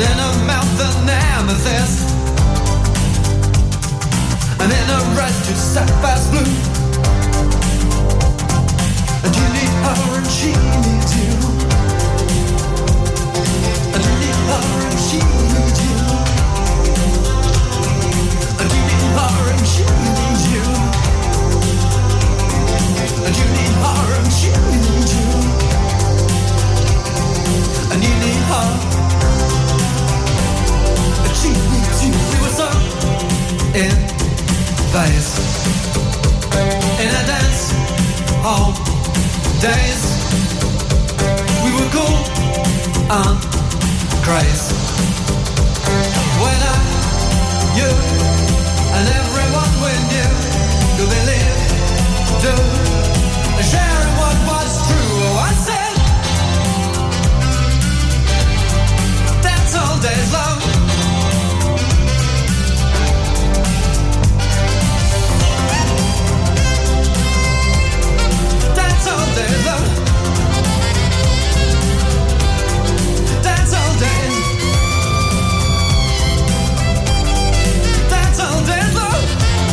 and in her mouth an amethyst, and in her eyes just sapphire's blue. And you need her and she needs you, and you need her and she needs you, and you need her and she needs you, and you need her and she needs you, and you need her and she needs you. We were so in phase, in a dance hall days. We were cool and crazy. When I, you, and everyone we knew could believe, do, sharing what was true. Oh, I said, that's all days long. That's all days long. That's all days. That's all days long.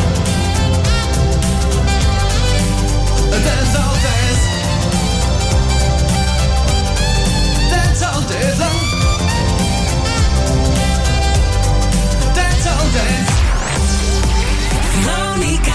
That's all days. That's all days long. That's all days. Veronica.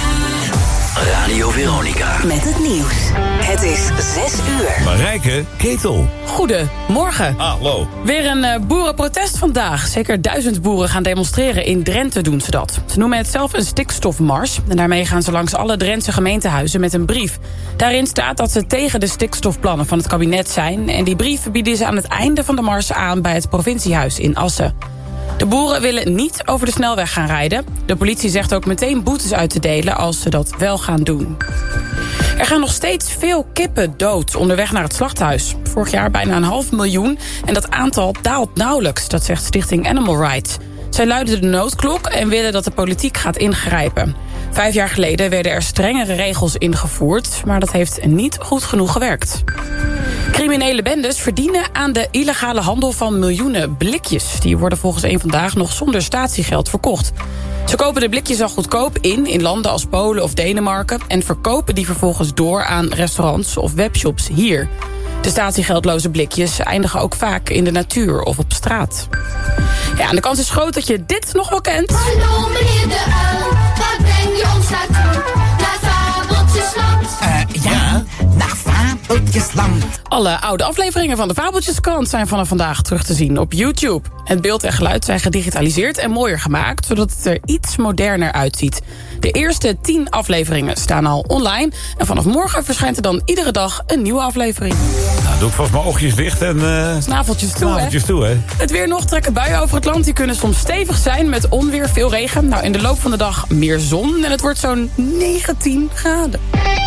Radio Veronica. Met het nieuws. Het is 6 uur. Marijke Ketel. Goedemorgen. Hallo. Weer een boerenprotest vandaag. Zeker 1000 boeren gaan demonstreren. In Drenthe doen ze dat. Ze noemen het zelf een stikstofmars. En daarmee gaan ze langs alle Drentse gemeentehuizen met een brief. Daarin staat dat ze tegen de stikstofplannen van het kabinet zijn. En die brief bieden ze aan het einde van de mars aan bij het provinciehuis in Assen. De boeren willen niet over de snelweg gaan rijden. De politie zegt ook meteen boetes uit te delen als ze dat wel gaan doen. Er gaan nog steeds veel kippen dood onderweg naar het slachthuis. Vorig jaar bijna 500.000 en dat aantal daalt nauwelijks, dat zegt Stichting Animal Rights. Zij luiden de noodklok en willen dat de politiek gaat ingrijpen. 5 jaar geleden werden er strengere regels ingevoerd, maar dat heeft niet goed genoeg gewerkt. Criminele bendes verdienen aan de illegale handel van miljoenen blikjes. Die worden volgens Eén Vandaag nog zonder statiegeld verkocht. Ze kopen de blikjes al goedkoop in landen als Polen of Denemarken en verkopen die vervolgens door aan restaurants of webshops hier. De statiegeldloze blikjes eindigen ook vaak in de natuur of op straat. Ja, en de kans is groot dat je dit nog wel kent. Hallo meneer de uil, waar breng je ons naartoe? Naar Fabeltjesland. Ja, naar Fabeltjesland. Alle oude afleveringen van de Fabeltjeskrant zijn vanaf vandaag terug te zien op YouTube. Het beeld en geluid zijn gedigitaliseerd en mooier gemaakt, zodat het er iets moderner uitziet. De eerste 10 afleveringen staan al online. En vanaf morgen verschijnt er dan iedere dag een nieuwe aflevering. Nou, doe ik vast mijn oogjes dicht en... Snaveltjes toe, hè? Het weer nog, trekken buien over het land. Die kunnen soms stevig zijn met onweer, veel regen. Nou, in de loop van de dag meer zon en het wordt zo'n 19 graden.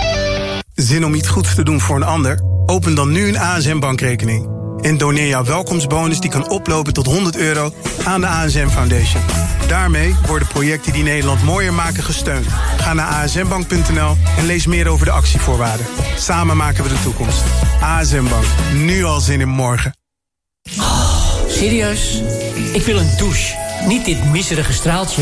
Zin om iets goeds te doen voor een ander? Open dan nu een ASM-bankrekening. En doneer jouw welkomstbonus die kan oplopen tot €100 aan de ASM Foundation. Daarmee worden projecten die Nederland mooier maken gesteund. Ga naar asmbank.nl en lees meer over de actievoorwaarden. Samen maken we de toekomst. ASM Bank. Nu al zin in morgen. Oh, serieus? Ik wil een douche. Niet dit miserige straaltje.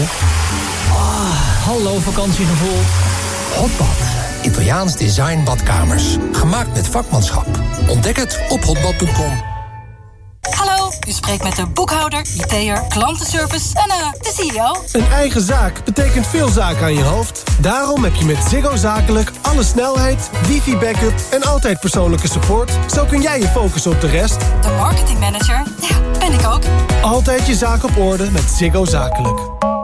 Oh, hallo vakantiegevoel. Hotbad. Italiaans design badkamers. Gemaakt met vakmanschap. Ontdek het op hotbad.com. Hallo, u spreekt met de boekhouder, IT'er, klantenservice en de CEO. Een eigen zaak betekent veel zaken aan je hoofd. Daarom heb je met Ziggo Zakelijk alle snelheid, wifi-backup en altijd persoonlijke support. Zo kun jij je focussen op de rest. De marketingmanager, ja, ben ik ook. Altijd je zaak op orde met Ziggo Zakelijk.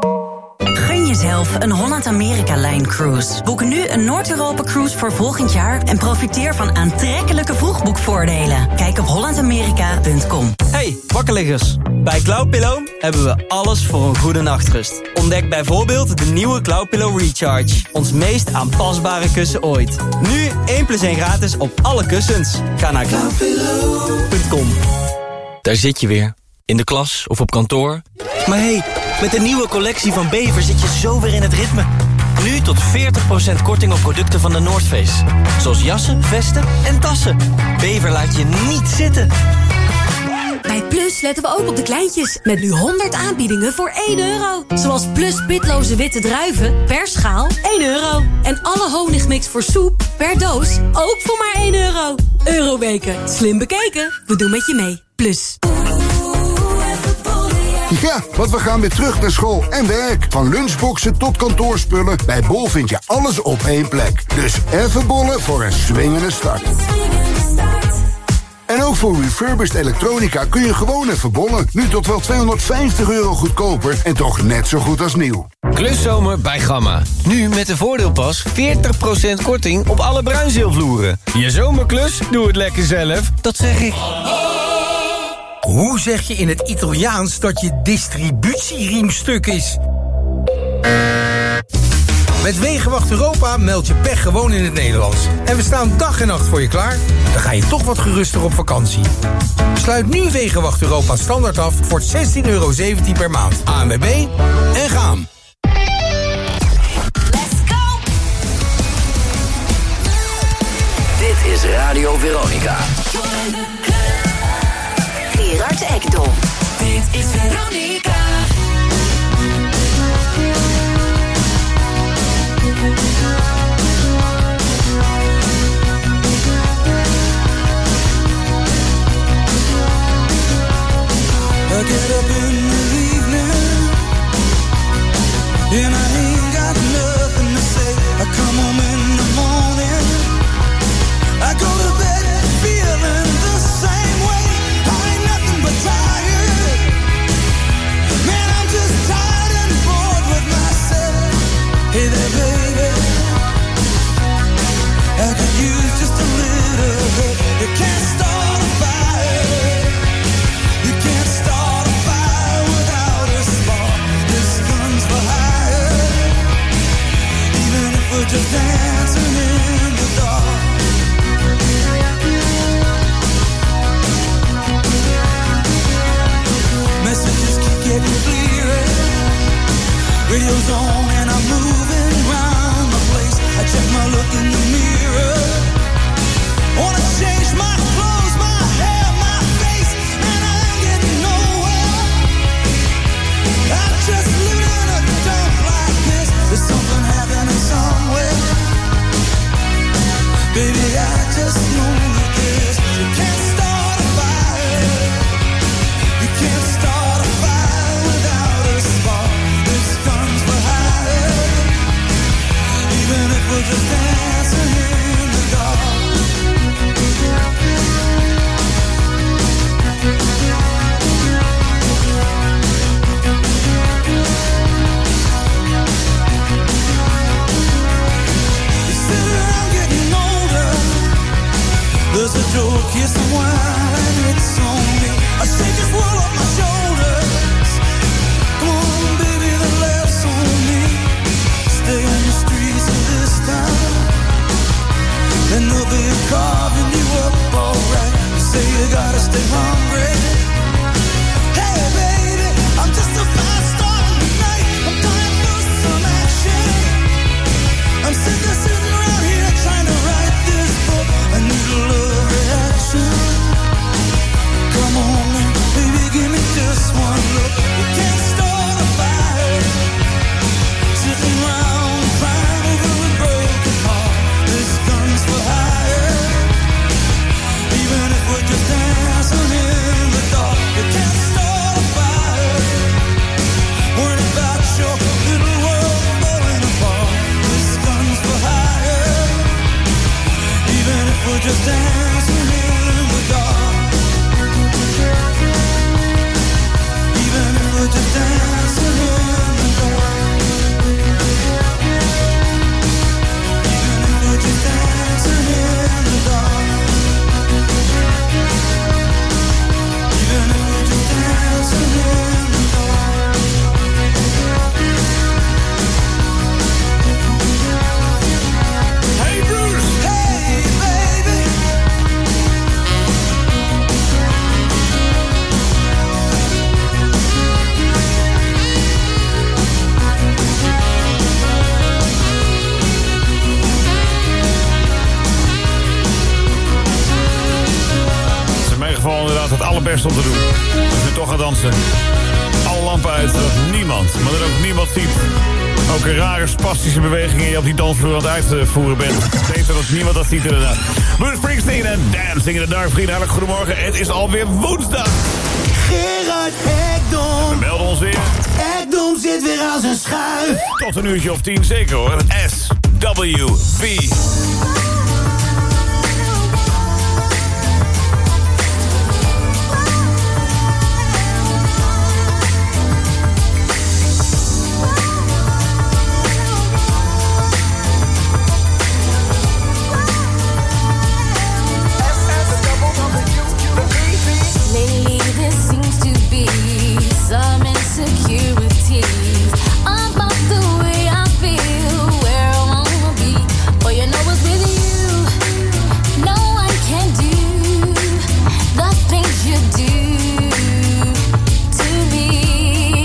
Gun jezelf een Holland-Amerika-line-cruise. Boek nu een Noord-Europa-cruise voor volgend jaar... en profiteer van aantrekkelijke vroegboekvoordelen. Kijk op hollandamerika.com. Hey, wakkerliggers. Bij Cloudpillow hebben we alles voor een goede nachtrust. Ontdek bijvoorbeeld de nieuwe Cloudpillow Recharge. Ons meest aanpasbare kussen ooit. Nu 1+1 gratis op alle kussens. Ga naar cloudpillow.com. Daar zit je weer. In de klas of op kantoor. Maar hey, met de nieuwe collectie van Bever zit je zo weer in het ritme. Nu tot 40% korting op producten van de North Face. Zoals jassen, vesten en tassen. Bever laat je niet zitten. Bij Plus letten we ook op de kleintjes. Met nu 100 aanbiedingen voor €1. Zoals Plus pitloze witte druiven per schaal €1. En alle honigmix voor soep per doos ook voor maar €1. Euroweken. Slim bekeken. We doen met je mee. Plus. Ja, want we gaan weer terug naar school en werk. Van lunchboxen tot kantoorspullen. Bij Bol vind je alles op één plek. Dus even bollen voor een swingende start. En ook voor refurbished elektronica kun je gewoon even bollen. Nu tot wel €250 goedkoper en toch net zo goed als nieuw. Kluszomer bij Gamma. Nu met de voordeelpas 40% korting op alle bruinzeelvloeren. Je zomerklus? Doe het lekker zelf. Dat zeg ik. Hoe zeg je in het Italiaans dat je distributieriem stuk is? Met Wegenwacht Europa meld je pech gewoon in het Nederlands. En we staan dag en nacht voor je klaar. Dan ga je toch wat geruster op vakantie. Sluit nu Wegenwacht Europa standaard af voor €16,17 per maand. ANWB en gaan. Dit is Radio Veronica. Gerard Ekdom. Dit is Veronica. I get up in the evening and I ain't got nothing to say. I come home in the morning, I go to bed feeling the same way. I ain't nothing but tired. Man, I'm just tired and bored with myself. Hey there, baby, I could use just a little help. You can't start a fire. You can't start a fire without a spark. This gun's for hire. Even if we're just dancing in the dark. Messages keep getting clearer. Radio's on and I'm moving around the place. I check my look in the mirror. Wanna change my clothes, my hair, my face, and I ain't getting nowhere. I'm just living in a dump like this. There's something happening somewhere. Baby, I just know that this. You can't start a fire. You can't start a fire without a spark. This gun's for hire. Even if we're just dancing in the dark. You sit around getting older. There's a joke, yes, and wine, it's on me. I shake this world off my shoulders. Come on, baby, the laughs on me. Stay on the streets of this town, and they'll be carving you up alright. You say you gotta stay hungry. Hey, baby, I'm just a fast star tonight. I'm dying for some action. I'm sick of sitting around here trying to write this book. I need a love reaction. Come on, baby, give me just one look. You can't start a fire. Sitting around crying over a broken heart. This gun's for hire. Even if we're just dancing in the dark. You can't start a fire. Worried about your little world falling apart. This gun's for hire. Even if we're just dancing in the dark. Even if we're just dancing in the dark. Even if we're just dancing in the dark. Even if we're just dancing in the dark. Hey Bruce! Hey baby! Dat is in mijn geval inderdaad het allerbeste om te doen. gaan dansen. Alle lampen uit, zodat niemand, maar dan ook niemand ziet. Ook een rare spastische bewegingen je op die dansvloer aan het uitvoeren bent. Beter dat niemand dat ziet inderdaad. Bruce Springsteen en Dancing in the Dark. Vrienden, hartelijk goedemorgen. Het is alweer woensdag. Gerard Ekdom. We melden ons weer. Ekdom zit weer als een schuif. Tot een uurtje of 10, zeker hoor. SWV. Some insecurities about the way I feel, where I wanna be. But you know it's with you. No one can do the things you do to me.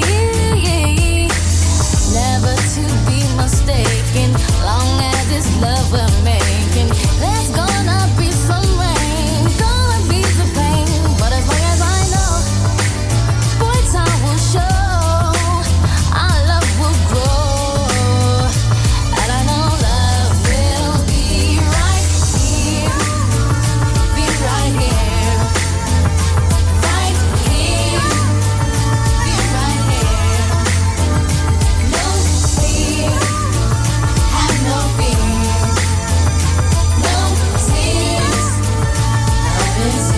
Never to be mistaken. Long as this love we're making, there's gonna be some rain, gonna be the pain. But as long as I know, time will show, our love will grow, and I know love will be right here, be right here, right here, be right here. No fear, have no fear, no tears, love is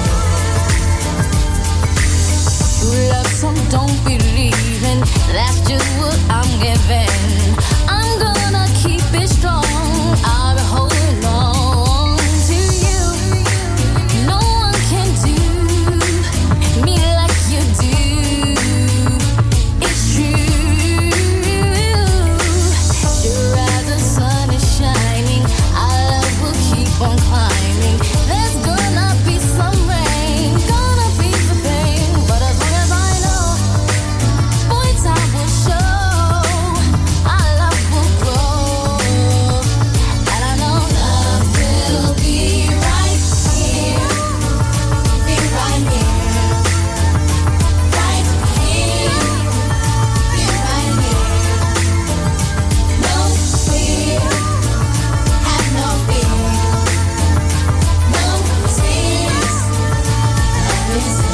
here. True love, some don't believe in, that's just what I'm giving. I'm gonna keep it strong, I'll be holding on to you. No one can do me like you do, it's true. Sure as the sun is shining, our love will keep on climbing. There's gonna be some rain, gonna be some pain, but as long as I know, boy, time will show, our love will grow, and I know love will be right here, be right here, right here, be right here. No fear, have no fear, no tears, love is here.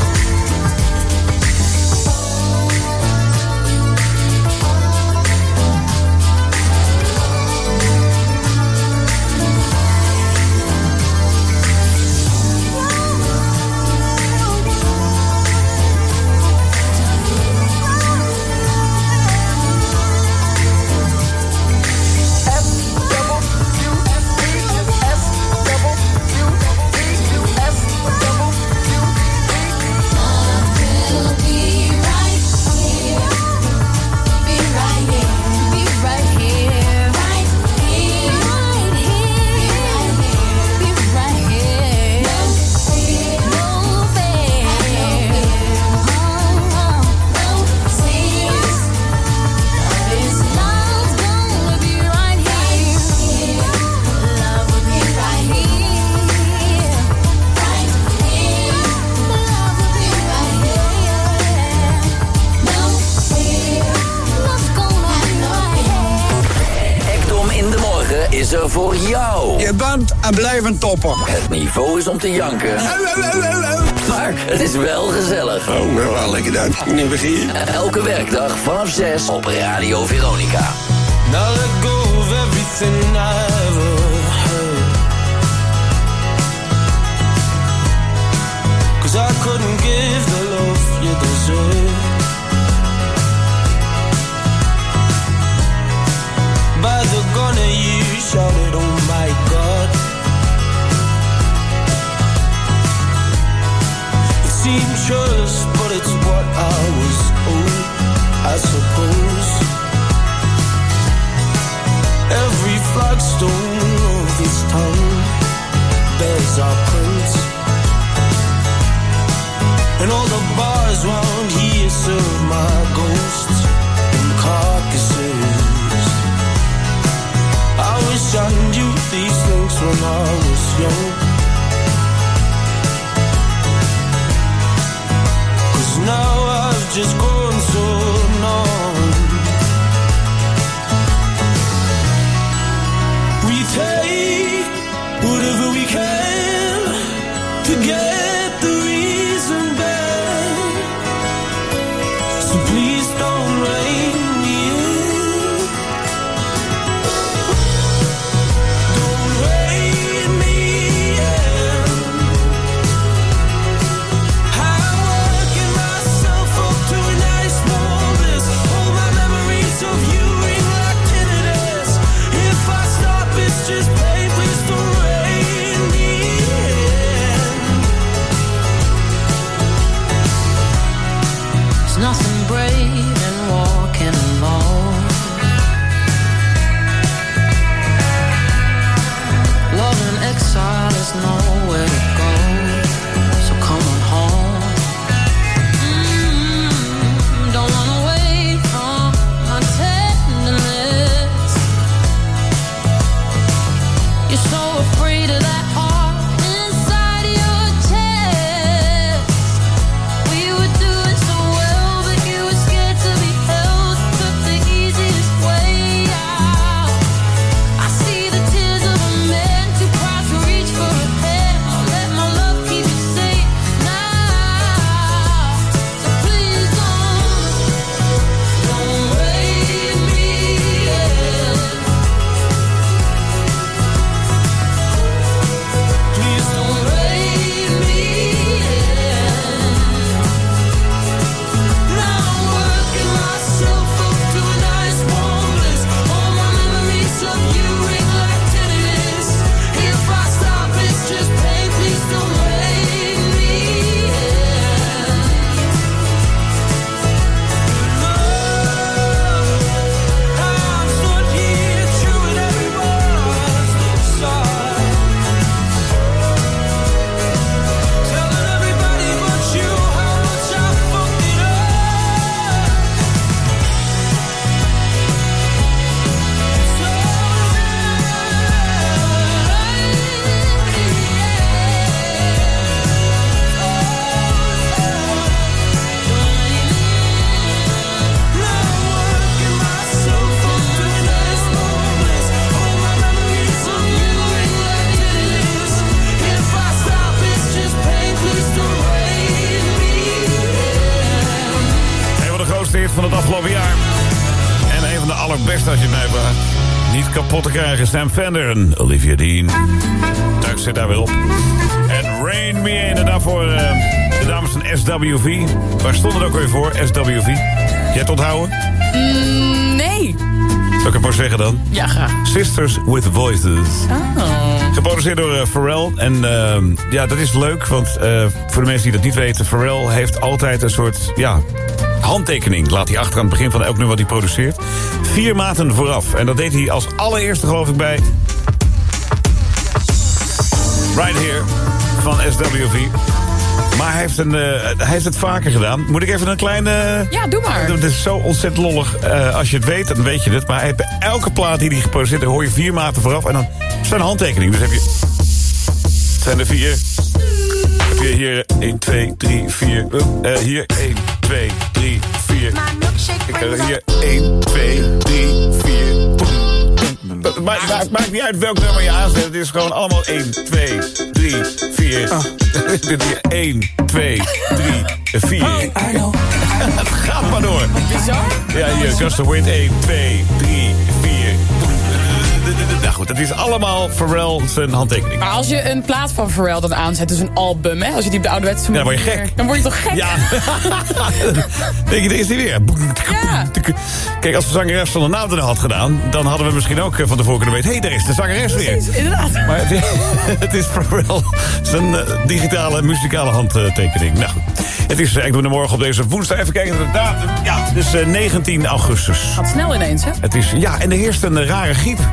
Is er voor jou. Je bent en blijven topper. Het niveau is om te janken. Maar het is wel gezellig. Oh, wel lekker dan. Nu begin je. Elke werkdag vanaf 6 op Radio Veronica. Now let go of everything I ever heard. 'Cause I couldn't give the love you deserve. By the gun you shouted, oh my God. It seems shirtless, but it's what I was owed, I suppose. Every flagstone of this town bears our prints, and all the bars round here serve my ghosts and carcasses. I wish I knew these things when I was young, 'cause now just grown so numb. We take whatever we can to get the reason back. So please don't rein me in. Don't rein me in. I'm working myself up to a nice warm bliss. All my memories of you ring like tinnitus. If I stop, it's just pain. Please don't rein me in. There's nothing brave in walking alone. Love in exile is nowhere to go. So come on home. Don't run away from my tenderness. You're so afraid of that heart inside your chest. We were doing so well, but you were scared to be held. Took the easiest way out. I see the tears of a man too proud to reach for a hand. I'll let my love keep you safe now. So please don't rein me in. Please don't rein me in. Now I'm working myself up to a nice warm bliss. All my memories of you ring like tinnitus. If I stop, it's just pain. Please don't rein me in. I'm stood here chewing every word inside. Telling everybody but you how much I fucked it up. Een van de grootste hits van het afgelopen jaar. En een van de allerbeste als je het mij vraagt. Niet kapot te krijgen. Sam Fender en Olivia Dean. Duik zit daar weer op. En Rain Me In. En daarvoor de dames van SWV. Waar stond het ook weer voor? SWV. Jij het onthouden? Nee. Zal ik het maar zeggen dan? Ja, graag. Sisters with Voices. Oh. Geproduceerd door Pharrell. En ja, dat is leuk, want voor de mensen die dat niet weten... Pharrell heeft altijd een soort handtekening. Laat hij achter aan het begin van elk nummer wat hij produceert. 4 maanden vooraf. En dat deed hij als allereerste, geloof ik, bij... Right Here van SWV. Maar hij heeft het vaker gedaan. Moet ik even een kleine... Ja, doe maar. Het is zo ontzettend lollig. Als je het weet, dan weet je het. Maar hij heeft bij elke plaat die hij geproduceerd heeft... hoor je 4 maanden vooraf en dan zijn handtekening. Dus heb je... Het zijn er 4. Heb je hier 1, 2, 3, 4. Hier 1, 2, 3, 4. Ik heb hier 1, 2, 3, 4. Het maakt niet uit welk nummer je aanzet. Het is gewoon allemaal 1, 2, 3, 4. Dit hier 1, 2, 3, 4. Het gaat maar door. Bizar? Ja, hier, Custom Wind 1, 2, 3, 4. Nou goed, het is allemaal Pharrell zijn handtekening. Maar als je een plaat van Pharrell dan aanzet, dus een album, hè? Als je die op de ouderwetse manier... Ja, dan word je gek. Dan word je toch gek? Ja. Denk je, er is die weer. Ja. Kijk, als de zangeres zonder naam er had gedaan... dan hadden we misschien ook van tevoren kunnen weten... hé, daar is de zangeres weer. Precies, inderdaad. Maar het is Pharrell zijn digitale, muzikale handtekening. Nou goed. Het is, ik doe het morgen op deze woensdag. Even kijken naar de datum. Ja, dus 19 augustus. Gaat snel ineens, hè? Het is, ja, en er heerst een rare griep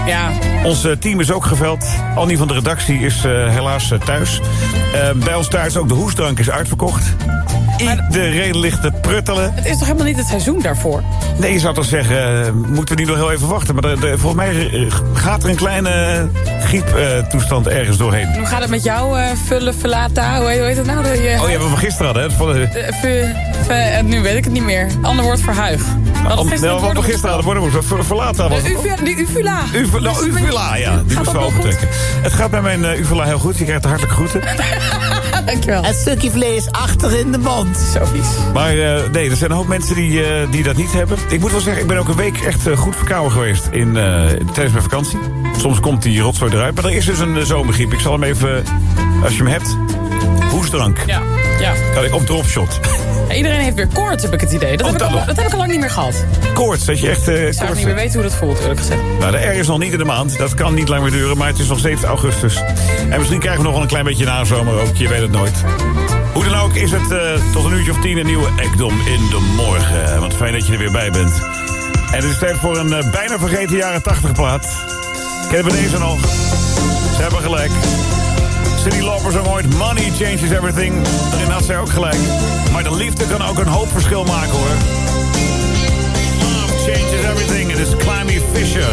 Ja. Ons team is ook geveld. Annie van de redactie is helaas thuis. Bij ons thuis ook de hoestdrank is uitverkocht. Iedereen ligt te pruttelen. Het is toch helemaal niet het seizoen daarvoor? Nee, je zou toch zeggen, moeten we niet nog heel even wachten. Maar volgens mij gaat er een kleine grieptoestand ergens doorheen. Hoe gaat het met jou, Vullata? Hoe heet het nou? Oh, je hebt het van gisteren hadden, hè? Nu weet ik het niet meer. Ander woord voor huig. Wat van gisteren hadden, Verlata was het. De uvula. Uvula, ja. Die moesten we overtrekken. Het gaat bij mijn uvula heel goed. Je krijgt de hartelijke groeten. Dankjewel. Het stukje vlees achter in de mond. Zo vies. Maar nee, er zijn een hoop mensen die dat niet hebben. Ik moet wel zeggen, ik ben ook een week echt goed verkouden geweest tijdens mijn vakantie. Soms komt die rotzooi eruit. Maar er is dus een zomergriep. Ik zal hem even, als je hem hebt, hoestdrank. Ja. Kan ik op dropshot. Ja, iedereen heeft weer koorts, heb ik het idee. Dat heb ik al lang niet meer gehad. Koorts, dat je echt Ik zou niet meer weten hoe dat voelt, eerlijk gezegd. Nou, de R is nog niet in de maand. Dat kan niet lang meer duren, maar het is nog 7 augustus. En misschien krijgen we nog wel een klein beetje nazomer ook. Je weet het nooit. Hoe dan ook is het tot een uurtje of 10 een nieuwe Ekdom in de morgen. Want fijn dat je er weer bij bent. En het is tijd voor een bijna vergeten jaren 80 plaat. Kennen we deze nog? Ze hebben gelijk. Cyndi Lauper zong ooit Money Changes Everything. Daarin had zij ook gelijk. Maar de liefde kan ook een hoop verschil maken, hoor. Love changes everything. Het is Climby Fisher.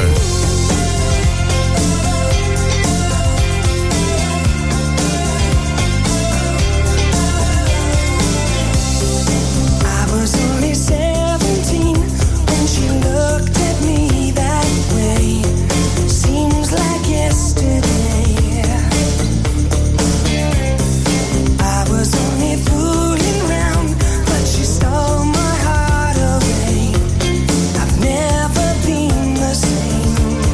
I was only 17 when she looked at me that way. Seems like yesterday. I was only fooling around, but she stole my heart away. I've never been the same.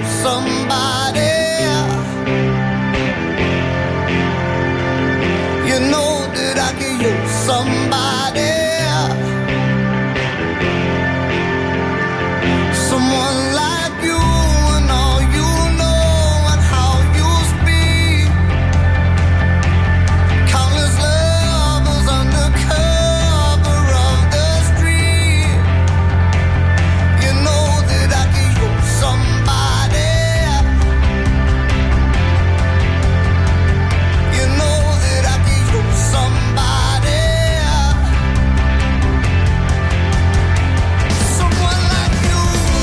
somebody. You know that I could use somebody. Someone like you and all you know and how you speak. Countless lovers under cover of the street. You know that I could use somebody. You know that I could use somebody. Someone like you.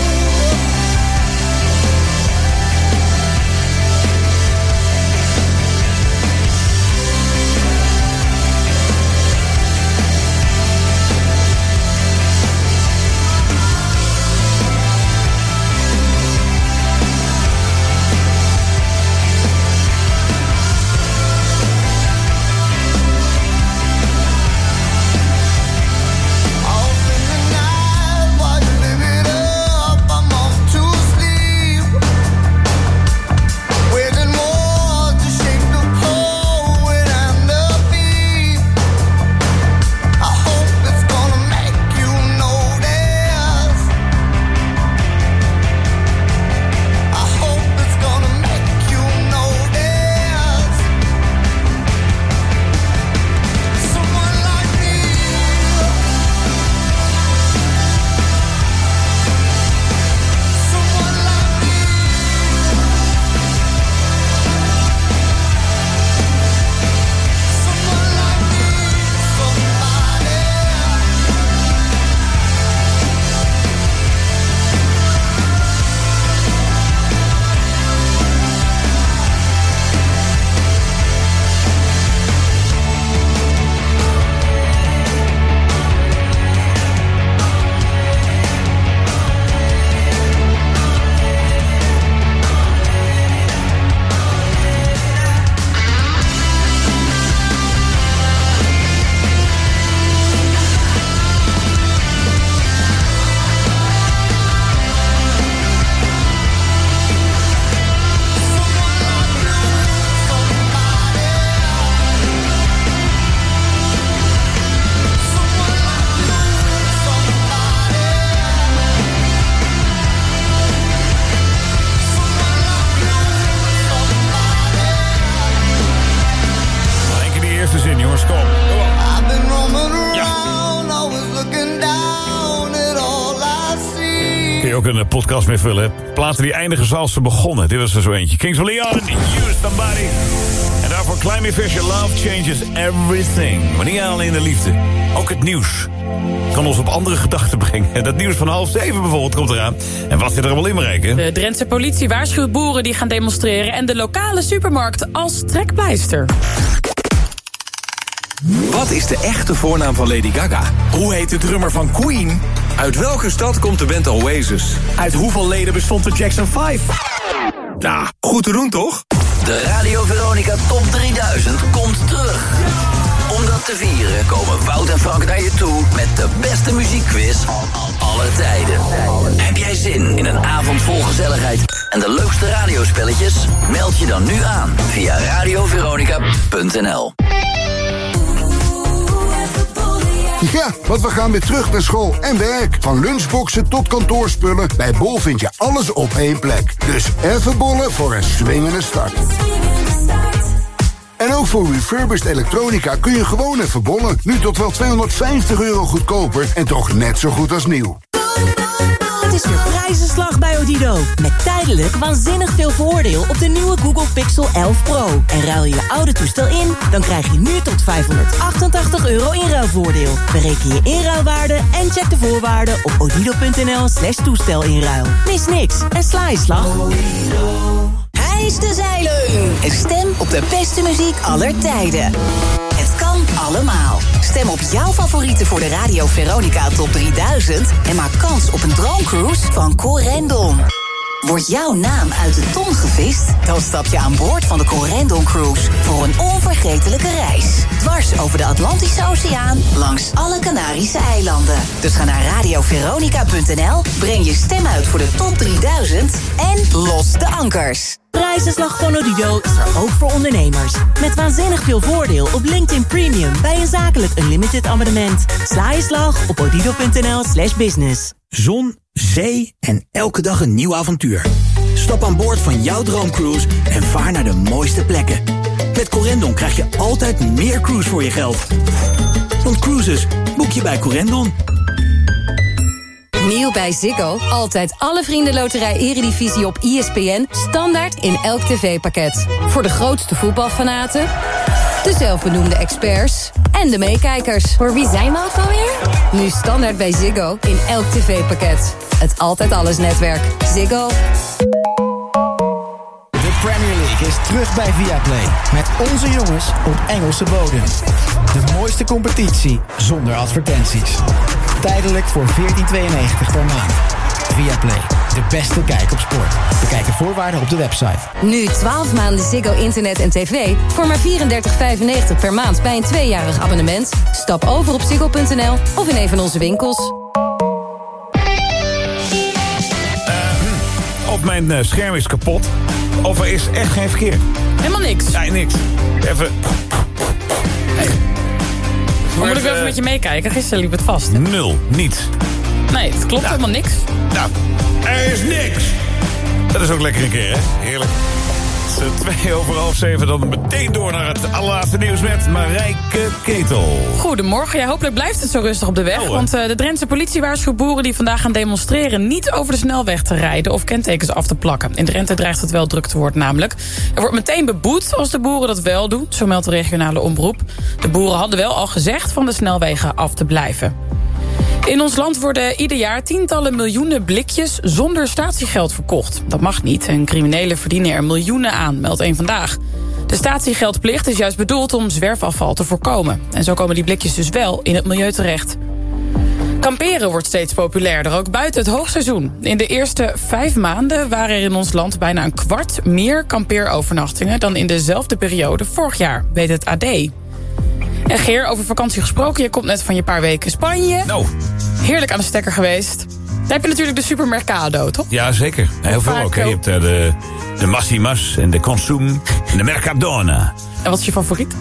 Off in the night while you live it up, I'm off to sleep. Waging war to shake the poet and the thief. I hope it's gonna make you notice. I hope it's gonna make you notice. Someone like me. Someone like me. Someone like me. Somebody. Eén keer die eerste zin, jongens, kom. I've been roaming around, always looking down at all I see. Kun je ook een podcast mee vullen, hè? Platen die eindigen zoals ze begonnen. Dit was er zo eentje. Kings of Leon, Use Somebody. En daarvoor Climby Fisher, Love Changes Everything. Maar niet alleen de liefde, ook het nieuws kan ons op andere gedachten brengen. Dat nieuws van 6:30 bijvoorbeeld komt eraan. En wat zit er allemaal in, Marijke? De Drentse politie waarschuwt boeren die gaan demonstreren en de lokale supermarkt als trekpleister. Wat is de echte voornaam van Lady Gaga? Hoe heet de drummer van Queen? Uit welke stad komt de band Oasis? Uit hoeveel leden bestond de Jackson 5? Nou, goed te doen toch? De Radio Veronica Top 3000 komt terug. Om dat te vieren komen Wout en Frank naar je toe met de beste muziekquiz van aller tijden. Heb jij zin in een avond vol gezelligheid en de leukste radiospelletjes? Meld je dan nu aan via radioveronica.nl. Ja, want we gaan weer terug naar school en werk. Van lunchboxen tot kantoorspullen. Bij Bol vind je alles op één plek. Dus even bollen voor een swingende start. En ook voor refurbished elektronica kun je gewoon even bollen. Nu tot wel €250 goedkoper en toch net zo goed als nieuw. Het is weer prijzenslag bij Odido. Met tijdelijk waanzinnig veel voordeel op de nieuwe Google Pixel 11 Pro. En ruil je je oude toestel in, dan krijg je nu tot €588 inruilvoordeel. Bereken je inruilwaarde en check de voorwaarden op odido.nl/toestelinruil. Mis niks en sla je slag. Hijs de zeilen en stem op de beste muziek aller tijden. Het kan allemaal. Stem op jouw favorieten voor de Radio Veronica Top 3000... en maak kans op een droomcruise van Corendon. Wordt jouw naam uit de ton gevist? Dan stap je aan boord van de Corendon Cruise voor een onvergetelijke reis. Dwars over de Atlantische Oceaan, langs alle Canarische eilanden. Dus ga naar radioveronica.nl, breng je stem uit voor de top 3000 en los de ankers. Prijzenslag van Odido is er ook voor ondernemers. Met waanzinnig veel voordeel op LinkedIn Premium bij een zakelijk unlimited abonnement. Sla je slag op odido.nl/business. Zon, zee en elke dag een nieuw avontuur. Stap aan boord van jouw droomcruise en vaar naar de mooiste plekken. Met Corendon krijg je altijd meer cruise voor je geld. Want cruises boek je bij Corendon. Nieuw bij Ziggo. Altijd alle Vriendenloterij Eredivisie op ESPN. Standaard in elk tv-pakket. Voor de grootste voetbalfanaten, de zelfbenoemde experts en de meekijkers. Voor wie zijn we ook alweer? Nu standaard bij Ziggo in elk tv-pakket. Het Altijd Alles netwerk. Ziggo. De Premier League is terug bij Viaplay. Met onze jongens op Engelse bodem. De mooiste competitie zonder advertenties. Tijdelijk voor €14,92 per maand. Viaplay, de beste kijk op sport. Bekijk de voorwaarden op de website. Nu 12 maanden Ziggo internet en tv voor maar €34,95 per maand bij een 2-jarig abonnement. Stap over op ziggo.nl of in een van onze winkels. Of mijn scherm is kapot, of er is echt geen verkeer. Helemaal niks. Nee, niks. Even... Dan moet ik wel even met je meekijken. Gisteren liep het vast. Hè? Nul, niets. Nee, het klopt helemaal niks. Nou, er is niks. Dat is ook lekker een keer, hè? Heerlijk. Het is 7:02, dan meteen door naar het allerlaatste nieuws met Marijke Ketel. Goedemorgen. Ja, hopelijk blijft het zo rustig op de weg. Want de Drentse politie waarschuwt boeren die vandaag gaan demonstreren niet over de snelweg te rijden of kentekens af te plakken. In Drenthe dreigt het wel druk te worden namelijk. Er wordt meteen beboet als de boeren dat wel doen, zo meldt de regionale omroep. De boeren hadden wel al gezegd van de snelwegen af te blijven. In ons land worden ieder jaar tientallen miljoenen blikjes zonder statiegeld verkocht. Dat mag niet en criminelen verdienen er miljoenen aan, meldt Eén Vandaag. De statiegeldplicht is juist bedoeld om zwerfafval te voorkomen. En zo komen die blikjes dus wel in het milieu terecht. Kamperen wordt steeds populairder, ook buiten het hoogseizoen. In de eerste 5 maanden waren er in ons land bijna een kwart meer kampeerovernachtingen dan in dezelfde periode vorig jaar, weet het AD. En Geer, over vakantie gesproken, je komt net van je paar weken Spanje. Nou. Heerlijk aan de stekker geweest. Dan heb je natuurlijk de supermercado, toch? Ja, zeker. Heel veel ook. Je hebt de Massimas en de Consum en de Mercadona. En wat is je favoriet?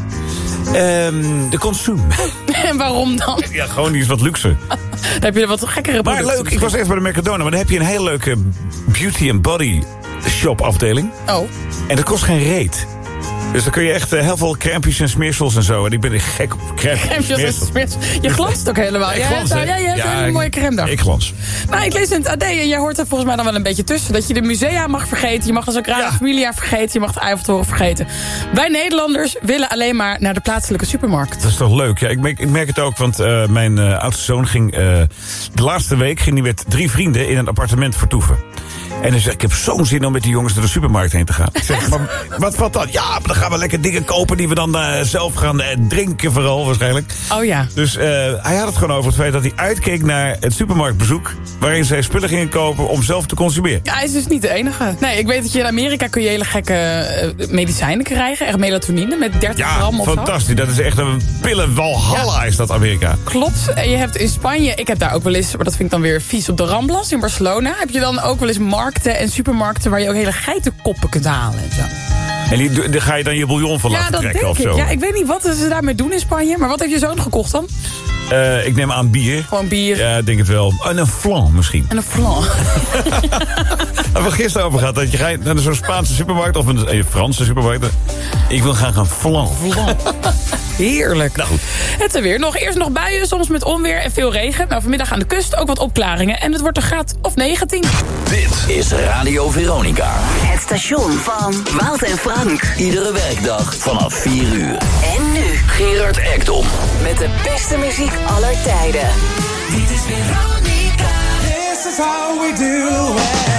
De Consum. En waarom dan? Ja, gewoon die is wat luxe. Dan heb je er wat gekkere producten. Maar leuk, ik was echt bij de Mercadona, maar dan heb je een hele leuke beauty and body shop afdeling. Oh. En dat kost geen reet. Dus dan kun je echt heel veel crèmpjes en smeersels en zo. En ik ben gek op crèmpjes en smeersels. Je glanst ook helemaal. Ik glans, je hebt een hele mooie crème dag. Ik glans. Nou, ik lees in het AD en jij hoort er volgens mij dan wel een beetje tussen. Dat je de musea mag vergeten. Je mag de Sagrada Familia vergeten. Je mag de Eiffeltoren vergeten. Wij Nederlanders willen alleen maar naar de plaatselijke supermarkt. Dat is toch leuk? Ja, ik merk het ook, want mijn oudste zoon ging... de laatste week ging hij met 3 vrienden in een appartement vertoeven. En hij zegt, ik heb zo'n zin om met die jongens naar de supermarkt heen te gaan. Ik zeg, maar wat dan? Ja, maar dan gaan we lekker dingen kopen die we dan zelf gaan drinken vooral waarschijnlijk. Oh ja. Dus hij had het gewoon over het feit dat hij uitkeek naar het supermarktbezoek... waarin zij spullen gingen kopen om zelf te consumeren. Ja, hij is dus niet de enige. Nee, ik weet dat je in Amerika kun je hele gekke medicijnen krijgen. Echt melatonine met 30 gram of zo. Ja, fantastisch. Dat is echt een pillenwalhalla is dat Amerika. Klopt. En je hebt in Spanje, ik heb daar ook wel eens... maar dat vind ik dan weer vies, op de Ramblas in Barcelona... heb je dan ook wel eens markten en supermarkten... waar je ook hele geitenkoppen kunt halen en zo. En daar ga je dan je bouillon van laten trekken of zo? Ja, ik weet niet wat ze daarmee doen in Spanje. Maar wat heeft je zoon gekocht dan? Ik neem aan bier. Gewoon bier? Ja, ik denk het wel. En een flan misschien. En een flan. Waar we gisteren over gehad. Dat je gaat naar zo'n Spaanse supermarkt of een Franse supermarkt. Ik wil graag een flan. Heerlijk. Nou goed. Het er weer. Eerst nog buien, soms met onweer en veel regen. Nou, vanmiddag aan de kust ook wat opklaringen. En het wordt een graad of 19. Dit is Radio Veronica. Het station van Wout en Frank. Iedere werkdag vanaf 4 uur. En nu Gerard Ekdom. met de beste muziek aller tijden. Dit is Veronica. This is how we do it.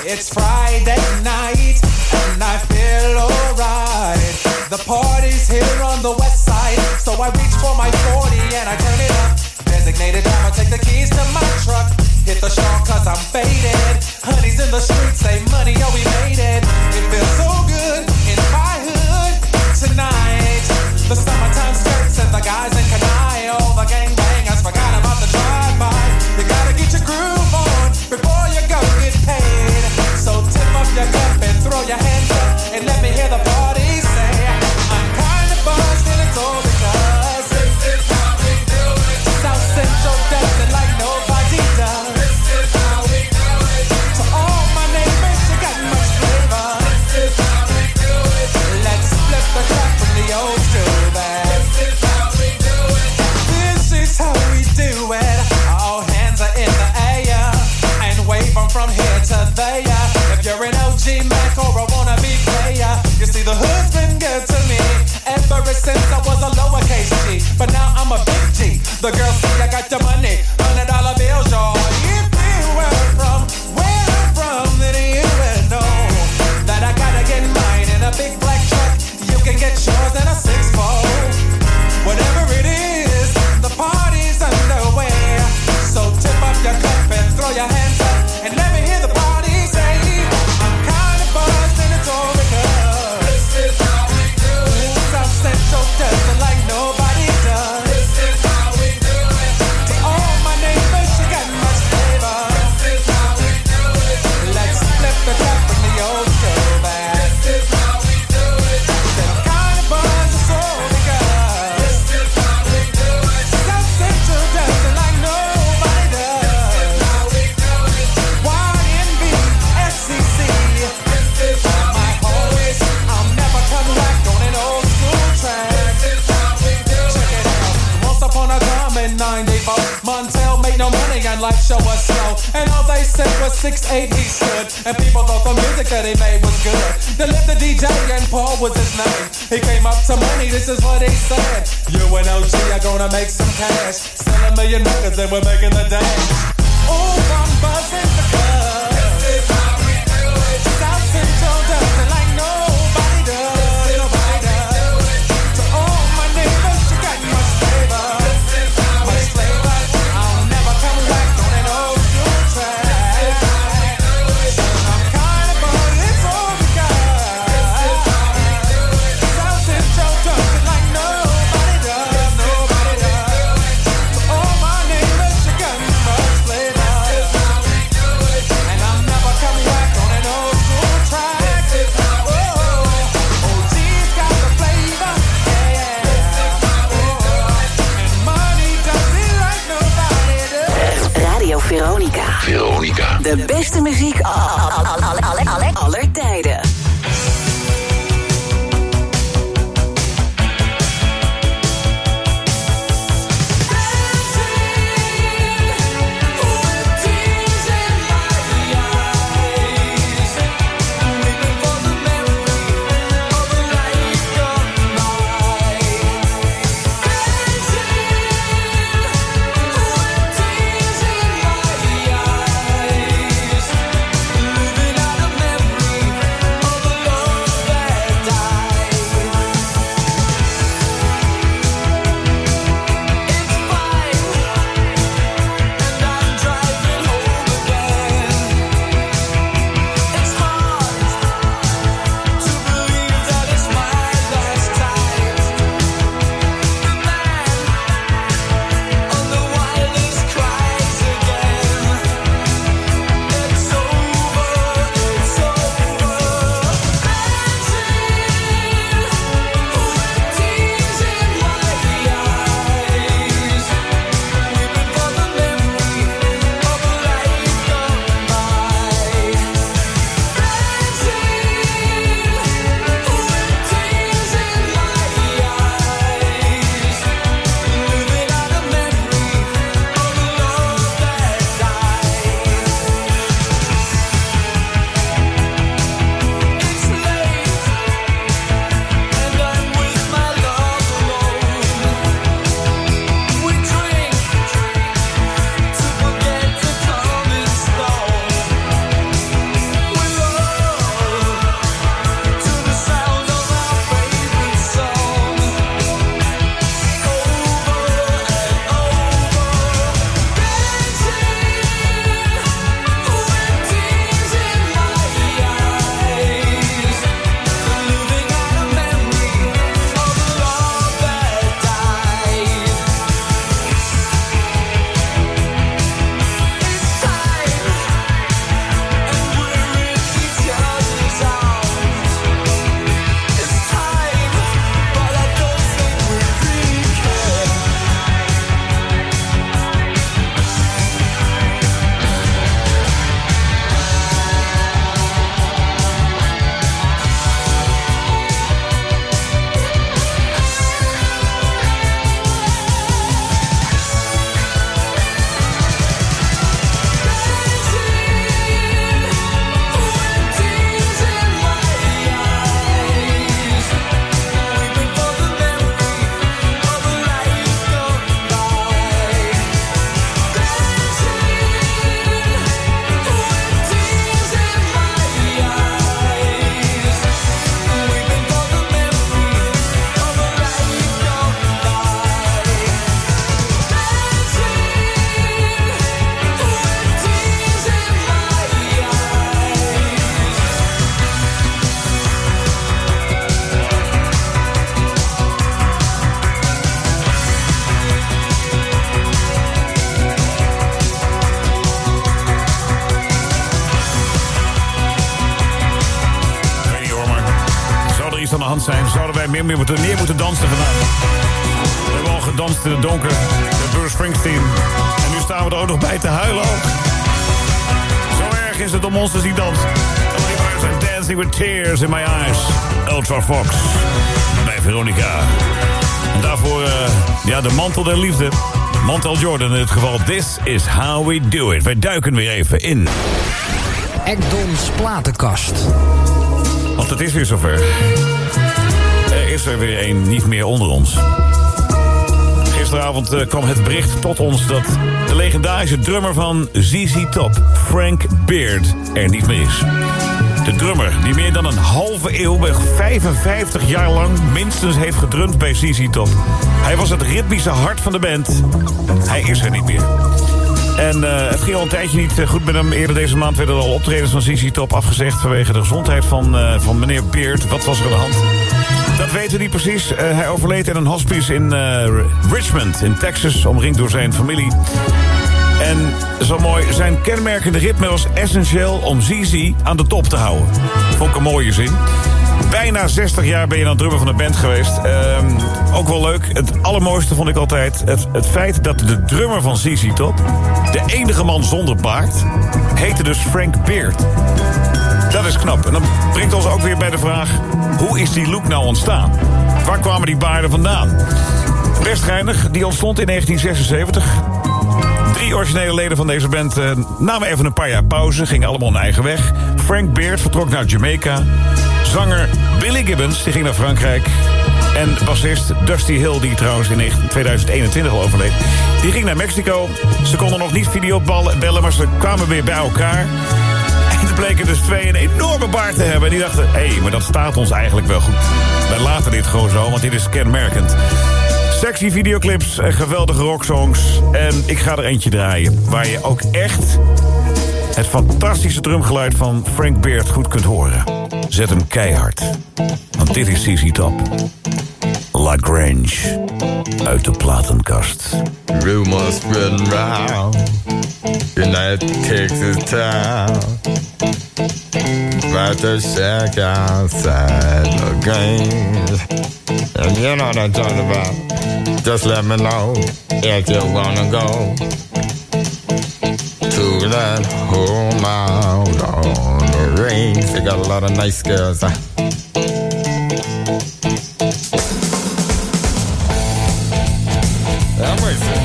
It's Friday night and I feel alright. The party's here on the west side, so I reach for my 40 and I turn it up. Designated driver, take the keys to my truck. Hit the shore cause I'm faded. Honey's in the streets, say money, oh we made it. It feels so good in my hood tonight. The summertime skirts and the guys in Kanai. All the gangbangers forgot about the drive-by. You gotta get your groove on before you go get paid. So tip up your cup and throw your hands up and let me hear the party say, I'm kinda buzzed and it's all because this is how we do it. South Central does it like nobody does. This is how we do it. To all my neighbors, you got much flavor. This is how we do it. Let's flip the crap from the old to that. This is how we do it. This is how we do it. All hands are in the air and wave them from here to there. If you're an OG Mac or a wannabe player, you see the hood's been good to me ever since I was a lowercase G. But now I'm a big G. The girls see I got the money, $100 bills, y'all. If you were from where I'm from, then you would know that I gotta get mine in a big black truck. You can get yours in a 6-fold. Whatever it is, the party's underway. So tip up your cup and throw your hands up and let me hear the party say, I'm kinda buzzed and it's all because this is how we do it. South Central does it like nobody does. This is how we do it. To all my neighbors, you got much flavor. This is how we do it. Let's flip the cup from the old school back. This is how we do it. Said I'm kinda buzzed, it's all because this is how we do it. South Central does it like nobody does. This is how we do it. YNB, FCC. This is how my always, I'll never come back on an old school track. This is how we do it. Check it out. Once upon a time in 94, Montel made no money and life show was slow. And all they said was 6'8" he stood. And people thought the music that he made was good. They lived the DJ and Paul was his name. He came up to money, this is what he said. You and OG are gonna make some cash. Sell 1 million records and we're making the dash. Oh, I'm buzzing because this is how we do it. South Central does it like nobody does. Nobody does. To all my neighbors, you got much flavor. This is how much flavor. I'll never come back on an old school track. This is how we do it. I'm kinda buzzed, it's all because this is how we do it. South Central does it like nobody does. Nobody does. To all my neighbors, you got much flavor. This is how we do it. And I'm never coming back on an old school track. This is how we do it. OG's got the flavor. Yeah, yeah. This is how we do it. And money does it like nobody does. Radio Veronica. Veronica. De beste muziek aller tijden. Living out of memory hand zijn. Zouden wij meer moeten dansen vandaag. We hebben al gedanst in het donker. Met Bruce Springsteen. En nu staan we er ook nog bij te huilen ook. Zo erg is het om ons te zien dansen. En Dancing with Tears in My Eyes. Ultra Fox. Bij Veronica. En daarvoor de mantel der liefde. Montel Jordan in het geval. This is how we do it. Wij duiken weer even in Ekdons platenkast. Want het is weer zover. Er is er weer een niet meer onder ons. Gisteravond kwam het bericht tot ons dat de legendarische drummer van ZZ Top, Frank Beard, er niet meer is. De drummer die meer dan een halve eeuw, 55 jaar lang minstens heeft gedrumd bij ZZ Top. Hij was het ritmische hart van de band. Hij is er niet meer. En het ging al een tijdje niet goed met hem. Eerder deze maand werden er al optredens van ZZ Top afgezegd vanwege de gezondheid van meneer Beard. Wat was er aan de hand? Dat weten we niet precies. Hij overleed in een hospice in Richmond in Texas, omringd door zijn familie. En zo mooi, zijn kenmerkende ritme was essentieel om ZZ aan de top te houden. Vond ik een mooie zin. Bijna 60 jaar ben je dan drummer van de band geweest. Ook wel leuk. Het allermooiste vond ik altijd het feit dat de drummer van ZZ Top, de enige man zonder baard, heette dus Frank Beard. Dat is knap. En dat brengt ons ook weer bij de vraag, hoe is die look nou ontstaan? Waar kwamen die baarden vandaan? Best geinig, die ontstond in 1976. 3 originele leden van deze band namen even een paar jaar pauze, gingen allemaal hun eigen weg. Frank Beard vertrok naar Jamaica. Zanger Billy Gibbons, die ging naar Frankrijk. En bassist Dusty Hill, die trouwens in 2021 al overleed, die ging naar Mexico. Ze konden nog niet videobellen, maar ze kwamen weer bij elkaar. En toen bleken dus twee een enorme baard te hebben. En die dachten, maar dat staat ons eigenlijk wel goed. Wij laten dit gewoon zo, want dit is kenmerkend. Sexy videoclips en geweldige rocksongs. En ik ga er eentje draaien waar je ook echt het fantastische drumgeluid van Frank Beard goed kunt horen. Zet hem keihard. Want dit is ZZ Top. La Grange. Uit de platenkast. Rumors spreading round. United Texas town. About to shack outside the Grange. And you know what I'm talking about. Just let me know if you wanna go to that home out on the range. They got a lot of nice girls. I'm waiting.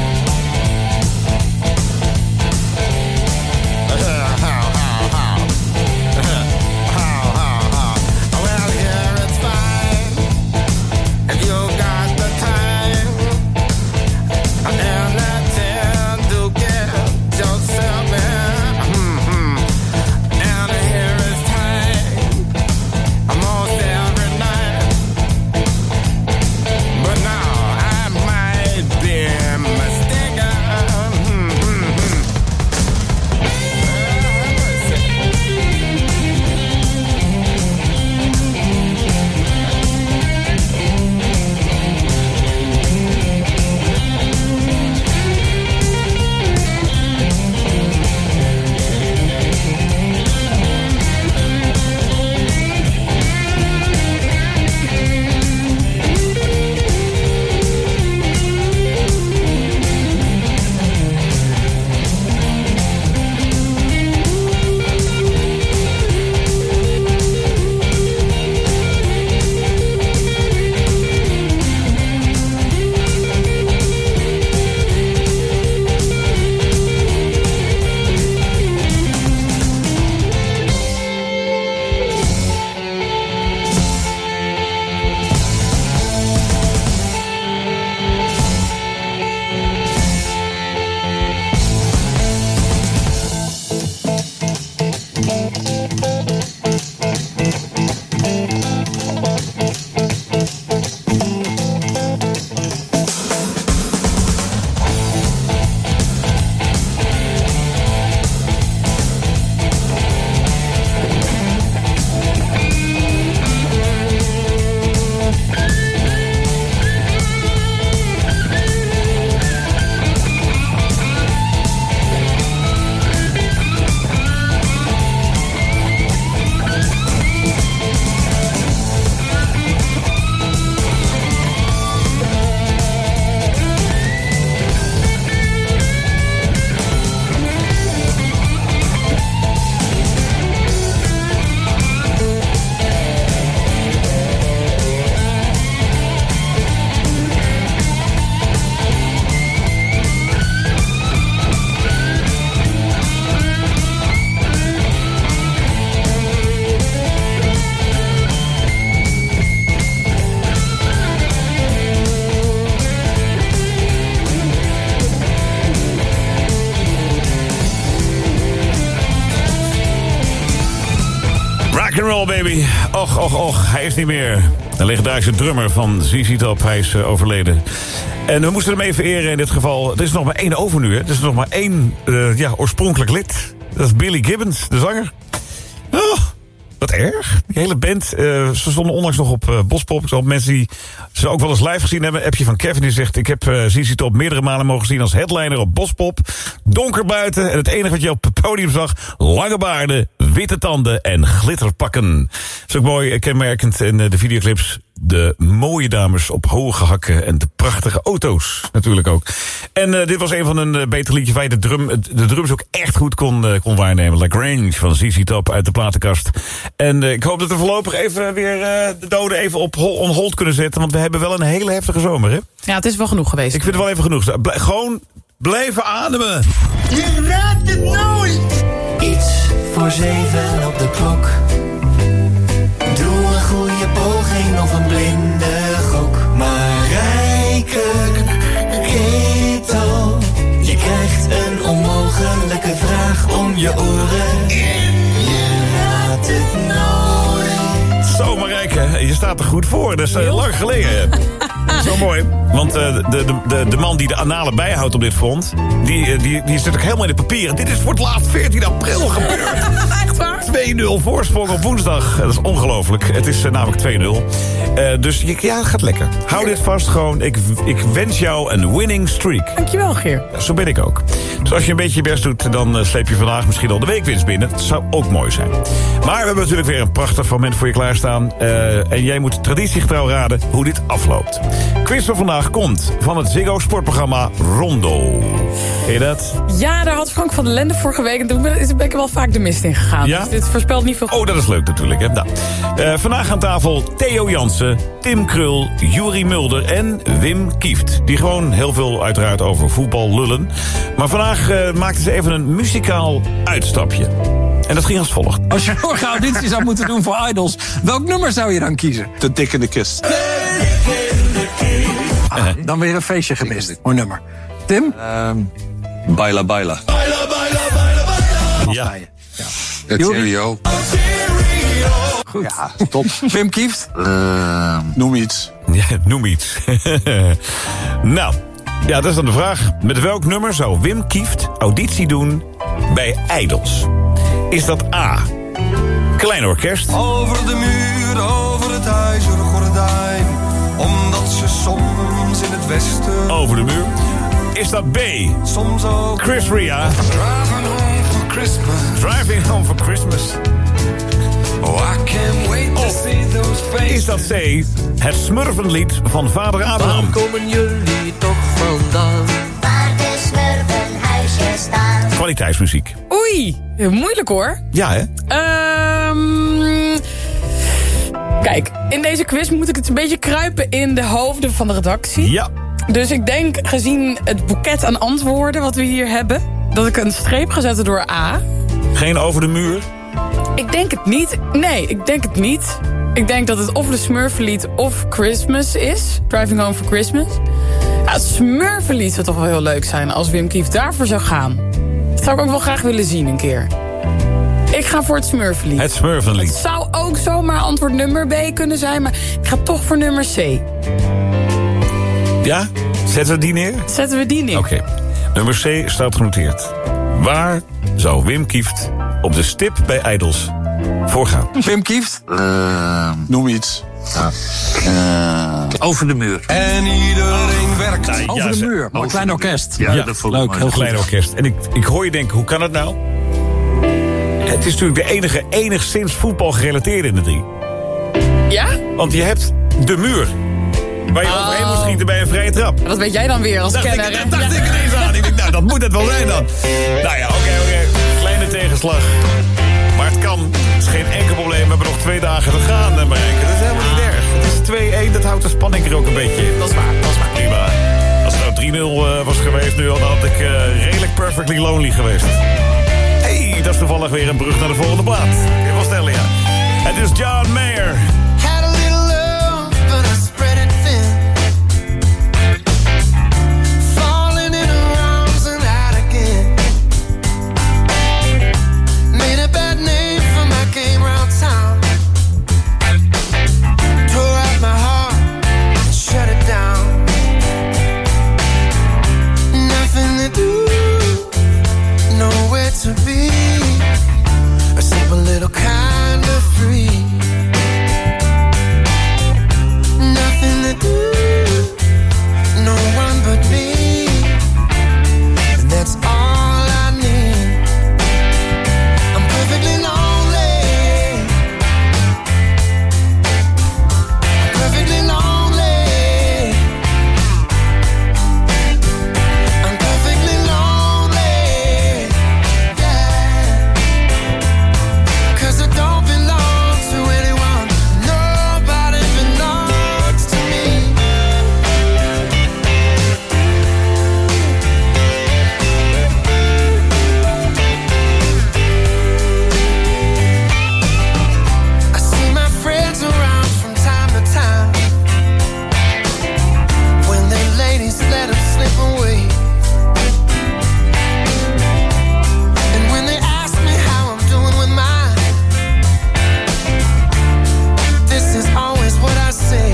I'm Rock'n'roll baby. Och, hij is niet meer. De legendarische drummer van ZZ Top, hij is overleden. En we moesten hem even eren in dit geval. Er is nog maar 1 over nu, hè. Er is nog maar 1 oorspronkelijk lid. Dat is Billy Gibbons, de zanger. Oh, wat erg. Die hele band, ze stonden onlangs nog op Bospop. Zo, mensen die ze ook wel eens live gezien hebben. Appje van Kevin die zegt... ik heb ZZ Top meerdere malen mogen zien als headliner op Bospop. Donker buiten en het enige wat je op het podium zag... lange baarden, witte tanden en glitterpakken. Dat is ook mooi kenmerkend in de videoclips... de mooie dames op hoge hakken en de prachtige auto's natuurlijk ook. En dit was een van een beter liedje waar je de drums ook echt goed kon waarnemen. Lagrange van ZZ Top uit de platenkast. En ik hoop dat we voorlopig even weer de doden even op on hold kunnen zetten. Want we hebben wel een hele heftige zomer, hè? Ja, het is wel genoeg geweest. Ik vind het wel even genoeg. Gewoon blijven ademen. Je raadt het nooit. Iets voor 7 op de klok. Doe een goede poging of een blinde gok. Maar rijken heet al. Je krijgt een onmogelijke vraag om je oren. Je raadt het nooit. Zo Marijke, je staat er goed voor. Dat is lang geleden. Zo mooi. Want de man die de analen bijhoudt op dit front... die zit ook helemaal in de papieren. Dit is voor het laatst 14 april gebeurd. Echt waar? 2-0 voorsprong op woensdag. Dat is ongelooflijk. Het is namelijk 2-0. Dus het gaat lekker. Hou dit vast gewoon. Ik wens jou een winning streak. Dankjewel, Geer. Ja, zo ben ik ook. Dus als je een beetje je best doet... dan sleep je vandaag misschien al de weekwinst binnen. Dat zou ook mooi zijn. Maar we hebben natuurlijk weer een prachtig moment voor je klaarstaan. En jij moet traditiegetrouw raden hoe dit afloopt. Quiz van vandaag komt van het Ziggo sportprogramma Rondo. Ken je dat? Ja, daar had Frank van der Lende vorige week... en toen ben ik er wel vaak de mist in gegaan. Ja? Dus dit voorspelt niet veel goed. Oh, dat is leuk natuurlijk. Hè? Nou, vandaag aan tafel Theo Jansen, Tim Krul, Juri Mulder en Wim Kieft. Die gewoon heel veel uiteraard over voetbal lullen. Maar vandaag maakten ze even een muzikaal uitstapje. En dat ging als volgt. Als je nog een auditie zou moeten doen voor Idols... welk nummer zou je dan kiezen? De dikke kist. Dan weer een feestje gemist. Mooi nummer. Tim? Baila Baila. Ja. Cheerio. Goed. Ja, top. Wim Kieft? Noem iets. Ja, noem iets. Nou, ja, dat is dan de vraag. Met welk nummer zou Wim Kieft auditie doen bij Idols? Is dat A, Klein Orkest? Over de muur, over het ijzeren gordijn. Omdat ze soms in het westen... Over de muur. Is dat B, soms ook Chris Ria? Driving home for Christmas. Driving Home for Christmas. Oh, I can't wait to see those faces. Is dat C, het smurfenlied van vader Abraham? Waar komen jullie toch vandaan? Waar de smurfenhuisjes staan. Kwaliteitsmuziek. Oei, moeilijk hoor. Ja, hè? Kijk, in deze quiz moet ik het een beetje kruipen in de hoofden van de redactie. Ja. Dus ik denk, gezien het boeket aan antwoorden wat we hier hebben... dat ik een streep ga zetten door A. Geen Over de muur? Ik denk het niet. Nee, ik denk het niet. Ik denk dat het of de Smurfenlied of Christmas is. Driving Home for Christmas. Ja, het Smurfenlied zou toch wel heel leuk zijn als Wim Kieft daarvoor zou gaan. Dat zou ik ook wel graag willen zien een keer. Ik ga voor het Smurfenlied. Het Smurfenlied. Het zou ook zomaar antwoord nummer B kunnen zijn, maar ik ga toch voor nummer C. Ja? Zetten we die neer? Zetten we die neer. Oké. Nummer C staat genoteerd. Waar zou Wim Kieft op de stip bij Idols voor gaan? Wim Kieft? Noem iets. Over de muur. En iedereen werkt. Nou, Over de muur. Maar een klein orkest. Ja, dat vond ik leuk. mooi. Heel Klein goed. orkest. En ik hoor je denken, hoe kan het nou? Het is natuurlijk de enige enigszins voetbal gerelateerde in de drie. Ja? Want je hebt de muur. Waar je overheen moet schieten bij een vrije trap. Dat weet jij dan weer als kenner. Dat dacht ik ineens aan. Ik denk, nou, dat moet het wel zijn dan. Nou ja, oké. Kleine tegenslag. Maar het kan. Het is geen enkel probleem. We hebben nog 2 dagen te gaan, Marijke. Dat is helemaal niet erg. Het is 2-1. Dat houdt de spanning er ook een beetje in. Dat is waar. Prima. Als het nou 3-0 was geweest nu, dan had ik redelijk perfectly lonely geweest. Hey, dat is toevallig weer een brug naar de volgende plaat. Kun je wel stellen, ja. Het is John Mayer. Had a little love, but I spread it thin. Falling in her arms and out again. Made a bad name for my game round town. to be a simple little kind of free. Nothing to do, no one but me, and that's all I need. I'm perfectly lonely, I'm perfectly lonely, I'm perfectly lonely, yeah, 'cause I don't belong to anyone, nobody belongs to me. I see my friends around from time to time, when they ladies let them slip away, and when they ask me how I'm doing with mine, this is always what I say.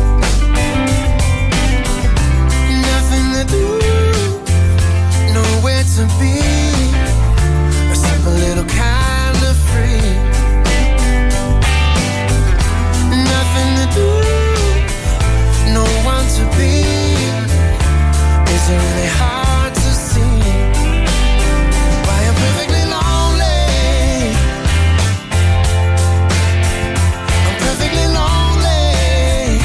Nothing to do, nowhere to be, a simple little kind of free. Nothing to do, no one to be. Is it really hard to see why I'm perfectly lonely? I'm perfectly lonely.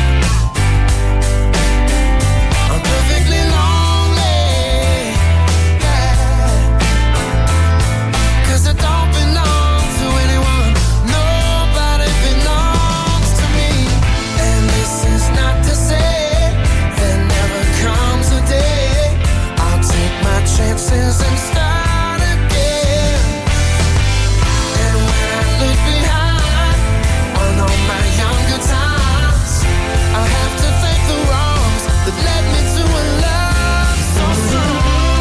I'm perfectly lonely, yeah. 'Cause I don't belong to anyone, nobody belongs to me. And this is not to say there never comes a day I'll take my chances and start again. And when I look behind on all my younger times, I have to thank the wrongs that led me to a love so strong.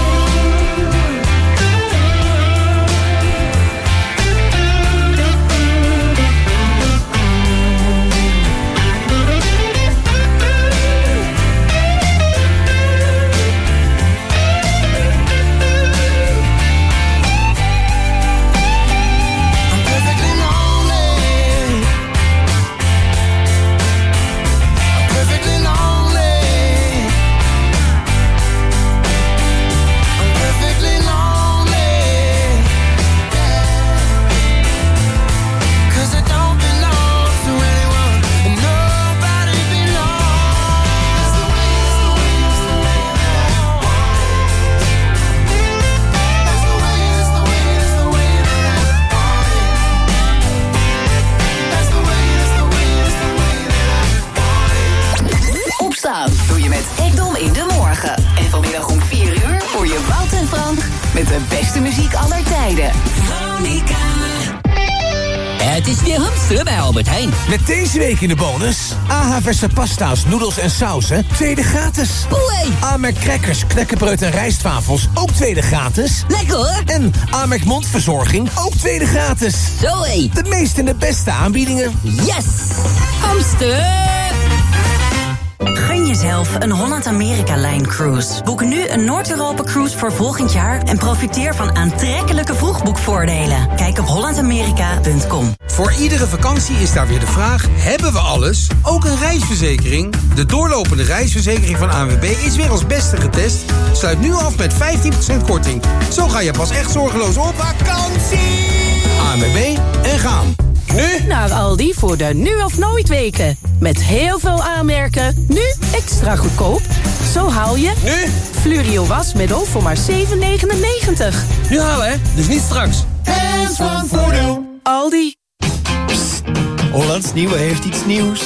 I'm perfectly lonely. I'm perfectly lonely. I'm perfectly lonely, yeah. 'Cause I don't belong to anyone, and nobody belongs. That's the way, that's the way, that's the way that I want it. That's the way, that's the way, that's the way that I want it. That's the way, that's the way, that's the way that I want it. Opstaan doe je met Ekdom in de morgen. En vanmiddag om 4 uur hoor je Wout en Frank met de beste muziek aller tijden. Veronica. Het is weer hamsteren bij Albert Heijn. Met deze week in de bonus: AH verse pasta's, noedels en sauzen, tweede gratis. Oei. Amerk crackers, knekkenbreud en rijstwafels, ook tweede gratis. Lekker hoor. En Amerk mondverzorging, ook tweede gratis. Zoé. De meeste en de beste aanbiedingen. Yes! Hamster! Gun jezelf een Holland-Amerika-lijn cruise. Boek nu een Noord-Europa-cruise voor volgend jaar en profiteer van aantrekkelijke vroegboekvoordelen. Kijk op hollandamerika.com. Voor iedere vakantie is daar weer de vraag: hebben we alles? Ook een reisverzekering? De doorlopende reisverzekering van ANWB is weer als beste getest. Sluit nu af met 15% korting. Zo ga je pas echt zorgeloos op vakantie. ANWB en gaan. Nu naar Aldi voor de nu of nooit weken. Met heel veel aanmerken, nu extra goedkoop. Zo haal je nu Flurio wasmiddel voor maar €7,99. Nu halen hè, dus niet straks. Hands van Voordeel. Aldi. Psst, Hollands Nieuwe heeft iets nieuws.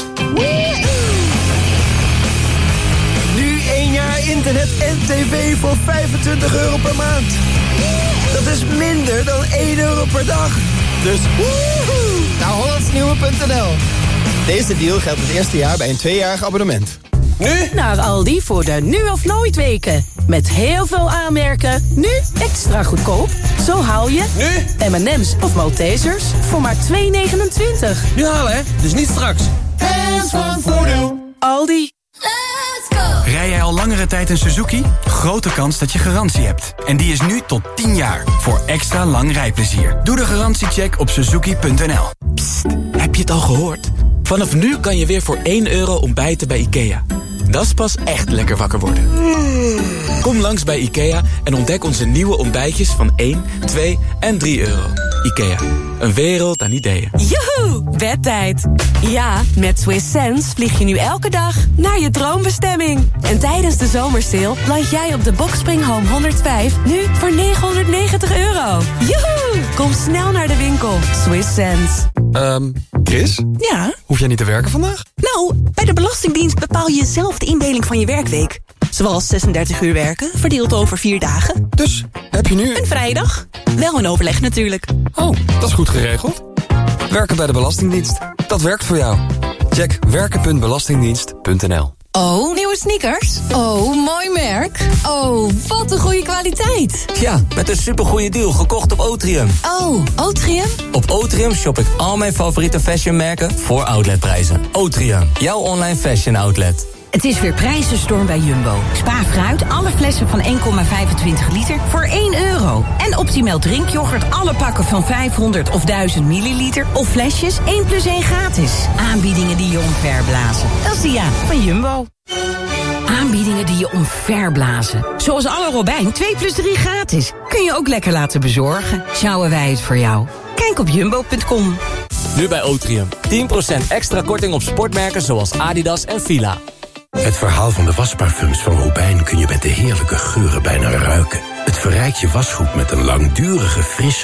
Nu 1 jaar internet en tv voor €25 per maand. Dat is minder dan €1 per dag. Dus woehoe, naar hollandsnieuwe.nl. Deze deal geldt het eerste jaar bij een 2-jarig abonnement. Nu naar Aldi voor de nu of nooit weken. Met heel veel aanmerken, nu extra goedkoop. Zo haal je nu M&M's of Maltesers voor maar €2,29. Nu halen hè, dus niet straks. Hands van Voordeel. Aldi. Let's go! Rij jij al langere tijd een Suzuki? Grote kans dat je garantie hebt. En die is nu tot 10 jaar. Voor extra lang rijplezier. Doe de garantiecheck op suzuki.nl. Psst, heb je het al gehoord? Vanaf nu kan je weer voor €1 ontbijten bij IKEA. Dat is pas echt lekker wakker worden. Kom langs bij IKEA en ontdek onze nieuwe ontbijtjes van 1, 2 en €3. IKEA, een wereld aan ideeën. Joehoe, bedtijd. Ja, met Swiss Sense vlieg je nu elke dag naar je droombestemming. En tijdens de zomersale land jij op de Boxspring Home 105 nu voor €990. Joehoe, kom snel naar de winkel. Swiss Sense. Chris? Ja? Hoef jij niet te werken vandaag? Nou, bij de Belastingdienst bepaal je zelf de indeling van je werkweek. Zoals 36 uur werken, verdeeld over 4 dagen. Dus, heb je nu... Een vrijdag. Wel in overleg natuurlijk. Oh, dat is goed geregeld. Werken bij de Belastingdienst. Dat werkt voor jou. Check werken.belastingdienst.nl. Oh, nieuwe sneakers? Oh, mooi merk. Oh, wat een goede kwaliteit. Ja, met een supergoeie deal gekocht op Otrium. Oh, Otrium? Op Otrium shop ik al mijn favoriete fashionmerken voor outletprijzen. Otrium, jouw online fashion outlet. Het is weer prijzenstorm bij Jumbo. Spa fruit, alle flessen van 1,25 liter voor €1. En Optimal drinkyoghurt, alle pakken van 500 of 1000 milliliter... of flesjes 1 + 1 gratis. Aanbiedingen die je omverblazen. Dat is de van Jumbo. Aanbiedingen die je omverblazen. Zoals alle Robijn 2 + 3 gratis. Kun je ook lekker laten bezorgen. Sjouwen wij het voor jou. Kijk op jumbo.com. Nu bij Otrium. 10% extra korting op sportmerken zoals Adidas en Fila. Het verhaal van de wasparfums van Robijn kun je met de heerlijke geuren bijna ruiken. Het verrijkt je wasgoed met een langdurige, frisse